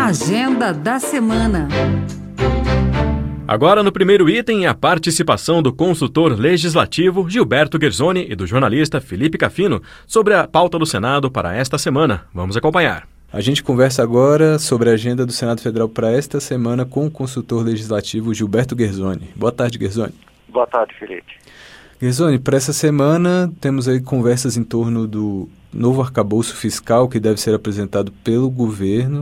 Agenda da semana. Agora, no primeiro item, a participação do consultor legislativo Gilberto Guerzoni e do jornalista Felipe Cafino sobre a pauta do Senado para esta semana. Vamos acompanhar. A gente conversa agora sobre a agenda do Senado Federal para esta semana com o consultor legislativo Gilberto Guerzoni. Boa tarde, Guerzoni. Boa tarde, Felipe. Guerzoni, para essa semana temos aí conversas em torno do novo arcabouço fiscal que deve ser apresentado pelo governo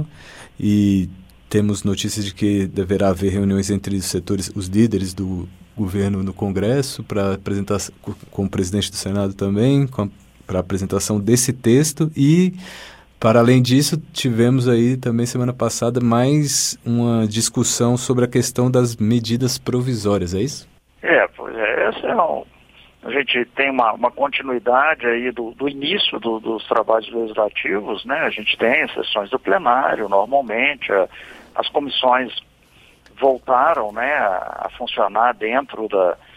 e temos notícias de que deverá haver reuniões entre os setores, os líderes do governo no Congresso para apresentar com o presidente do Senado também, para a apresentação desse texto e, para além disso, tivemos aí também semana passada mais uma discussão sobre a questão das medidas provisórias, é isso? Pois é, a gente tem uma continuidade aí do início dos trabalhos legislativos, né? A gente tem sessões do plenário, normalmente, as comissões voltaram, né, a funcionar dentro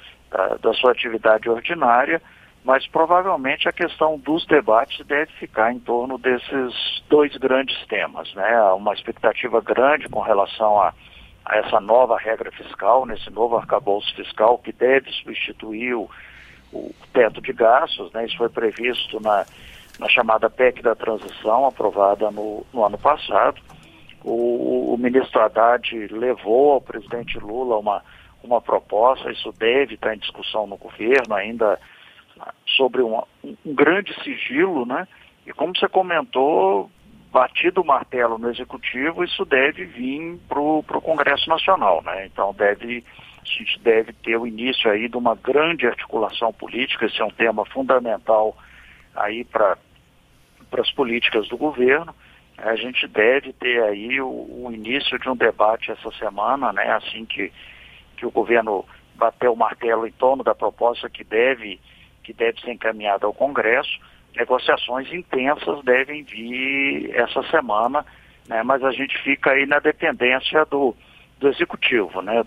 da sua atividade ordinária, mas provavelmente a questão dos debates deve ficar em torno desses dois grandes temas, né? Uma expectativa grande com relação a essa nova regra fiscal, nesse novo arcabouço fiscal que deve substituir o teto de gastos, né? Isso foi previsto na chamada PEC da transição, aprovada no ano passado. O ministro Haddad levou ao presidente Lula uma proposta, isso deve estar em discussão no governo ainda, sobre um grande sigilo, né? E como você comentou, batido o martelo no Executivo, isso deve vir para o Congresso Nacional, né? Então a gente deve ter o início aí de uma grande articulação política. Esse é um tema fundamental aí para as políticas do governo. A gente deve ter aí o início de um debate essa semana, né? Assim que o governo bater o martelo em torno da proposta que deve ser encaminhada ao Congresso. Negociações intensas devem vir essa semana, né? Mas a gente fica aí na dependência do Executivo, né?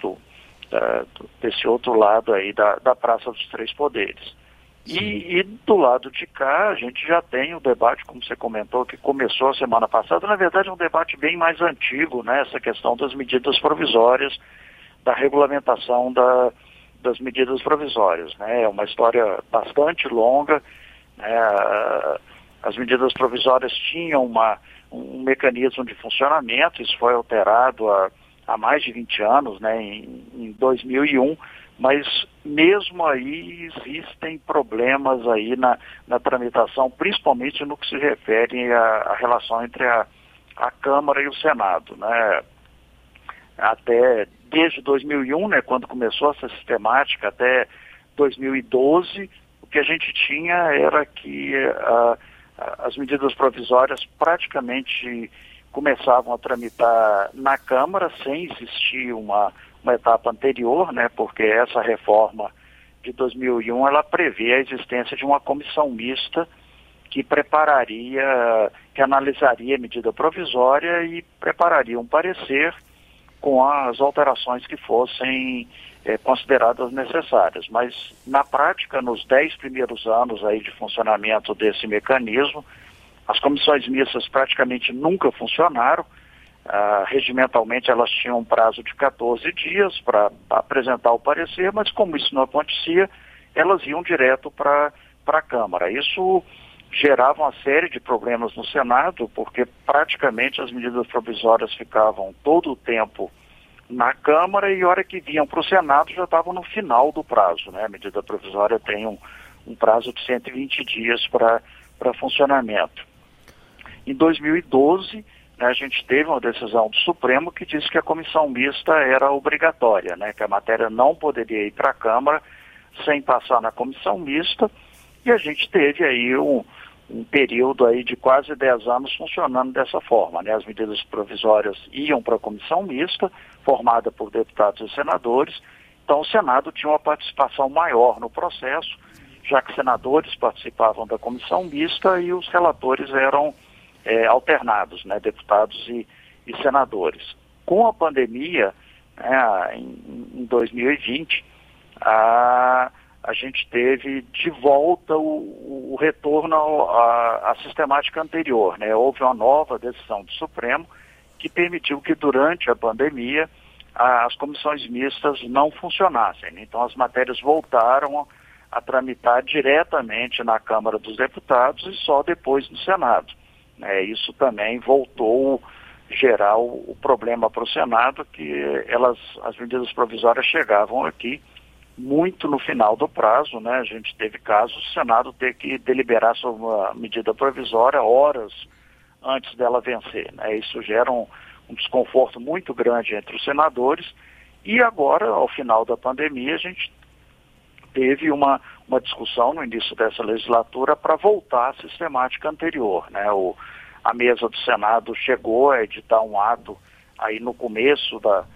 Desse outro lado aí da Praça dos Três Poderes. E do lado de cá, a gente já tem o debate, como você comentou, que começou a semana passada. Na verdade, é um debate bem mais antigo, né? Essa questão das medidas provisórias, da regulamentação das medidas provisórias, né? É uma história bastante longa, né? As medidas provisórias tinham um mecanismo de funcionamento, isso foi alterado há mais de 20 anos, né? Em 2001, mas mesmo aí existem problemas aí na tramitação, principalmente no que se refere à relação entre a Câmara e o Senado, né? Até desde 2001, né, quando começou essa sistemática, até 2012, o que a gente tinha era que as medidas provisórias praticamente começavam a tramitar na Câmara sem existir uma etapa anterior, né, porque essa reforma de 2001 ela prevê a existência de uma comissão mista que analisaria a medida provisória e prepararia um parecer com as alterações que fossem consideradas necessárias. Mas, na prática, nos 10 primeiros anos aí de funcionamento desse mecanismo, as comissões mistas praticamente nunca funcionaram. Regimentalmente, elas tinham um prazo de 14 dias para apresentar o parecer, mas como isso não acontecia, elas iam direto para a Câmara. Isso gerava uma série de problemas no Senado, porque praticamente as medidas provisórias ficavam todo o tempo na Câmara e a hora que vinham para o Senado já estavam no final do prazo, né? A medida provisória tem um prazo de 120 dias para funcionamento. Em 2012, né, a gente teve uma decisão do Supremo que disse que a comissão mista era obrigatória, né? Que a matéria não poderia ir para a Câmara sem passar na comissão mista, e a gente teve aí um período aí de quase 10 anos funcionando dessa forma, né? As medidas provisórias iam para a comissão mista, formada por deputados e senadores, então o Senado tinha uma participação maior no processo, já que senadores participavam da comissão mista e os relatores eram alternados, né? Deputados e senadores. Com a pandemia, né, em 2020, a gente teve de volta o retorno à sistemática anterior, né? Houve uma nova decisão do Supremo que permitiu que durante a pandemia as comissões mistas não funcionassem. Então as matérias voltaram a tramitar diretamente na Câmara dos Deputados e só depois no Senado. Isso também voltou a gerar o problema para o Senado, que as medidas provisórias chegavam aqui muito no final do prazo, né? A gente teve casos do Senado ter que deliberar sobre uma medida provisória horas antes dela vencer, né? Isso gera um desconforto muito grande entre os senadores, e agora, ao final da pandemia, a gente teve uma discussão no início dessa legislatura para voltar à sistemática anterior, né? A mesa do Senado chegou a editar um ato aí no começo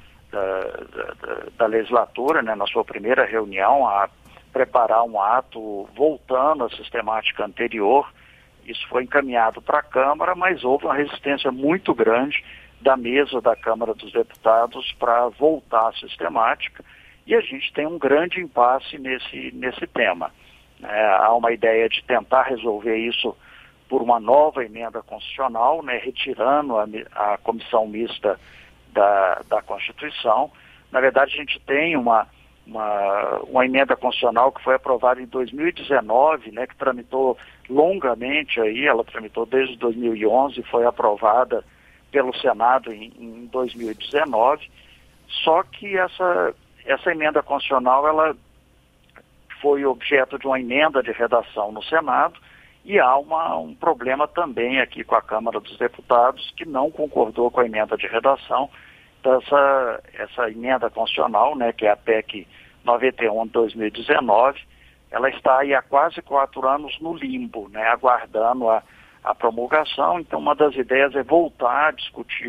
da legislatura, né, na sua primeira reunião, a preparar um ato voltando à sistemática anterior. Isso foi encaminhado para a Câmara, mas houve uma resistência muito grande da mesa da Câmara dos Deputados para voltar à sistemática, e a gente tem um grande impasse nesse tema. Há uma ideia de tentar resolver isso por uma nova emenda constitucional, né, retirando a comissão mista da Constituição. Na verdade, a gente tem uma emenda constitucional que foi aprovada em 2019, né, que tramitou longamente aí, ela tramitou desde 2011, foi aprovada pelo Senado em 2019, só que essa emenda constitucional, ela foi objeto de uma emenda de redação no Senado, e há um problema também aqui com a Câmara dos Deputados, que não concordou com a emenda de redação. Então, essa emenda constitucional, né, que é a PEC 91 de 2019, ela está aí há quase 4 anos no limbo, né, aguardando a promulgação. Então, uma das ideias é voltar a discutir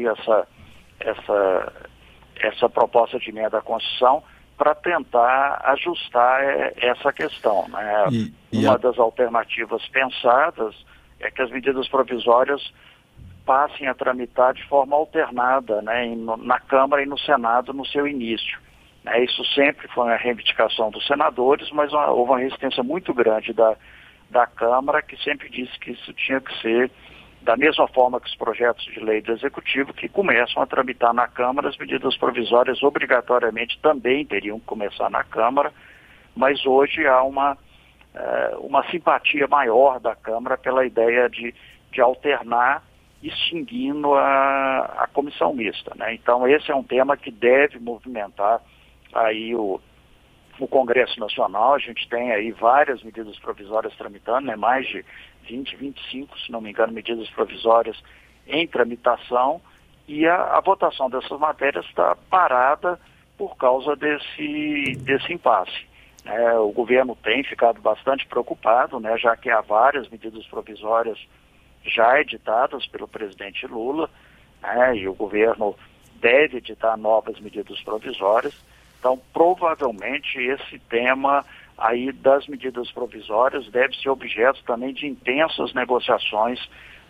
essa proposta de emenda à Constituição para tentar ajustar essa questão, né? Uma das alternativas pensadas é que as medidas provisórias passem a tramitar de forma alternada, né, na Câmara e no Senado no seu início. Isso sempre foi uma reivindicação dos senadores, mas houve uma resistência muito grande da Câmara, que sempre disse que isso tinha que ser da mesma forma que os projetos de lei do Executivo, que começam a tramitar na Câmara. As medidas provisórias obrigatoriamente também teriam que começar na Câmara, mas hoje há uma simpatia maior da Câmara pela ideia de alternar, extinguindo a comissão mista, né? Então esse é um tema que deve movimentar aí o Congresso Nacional. A gente tem aí várias medidas provisórias tramitando, né? Mais de 20, 25, se não me engano, medidas provisórias em tramitação, e a votação dessas matérias está parada por causa desse impasse. O governo tem ficado bastante preocupado, né, já que há várias medidas provisórias já editadas pelo presidente Lula, né, e o governo deve editar novas medidas provisórias. Então, provavelmente, esse tema aí das medidas provisórias deve ser objeto também de intensas negociações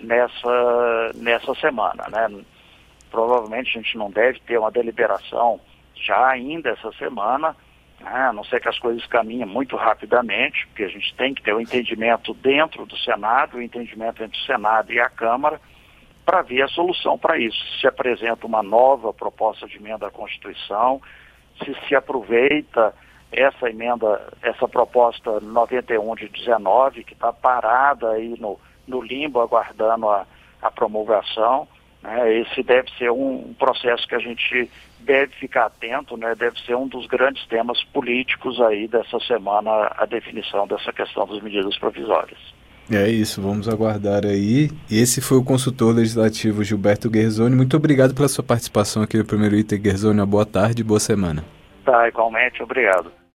nessa semana, né? Provavelmente a gente não deve ter uma deliberação já ainda essa semana, né? A não ser que as coisas caminhem muito rapidamente, porque a gente tem que ter um entendimento dentro do Senado, o entendimento entre o Senado e a Câmara, para ver a solução para isso. Se apresenta uma nova proposta de emenda à Constituição, se aproveita essa proposta 91 de 19, que está parada aí no limbo, aguardando a promulgação, né? Esse deve ser um processo que a gente deve ficar atento, né? Deve ser um dos grandes temas políticos aí dessa semana, a definição dessa questão das medidas provisórias. É isso, vamos aguardar aí. Esse foi o consultor legislativo Gilberto Guerzoni. Muito obrigado pela sua participação aqui no Primeiro Item, Guerzoni. Uma boa tarde e boa semana. Tá, igualmente, obrigado.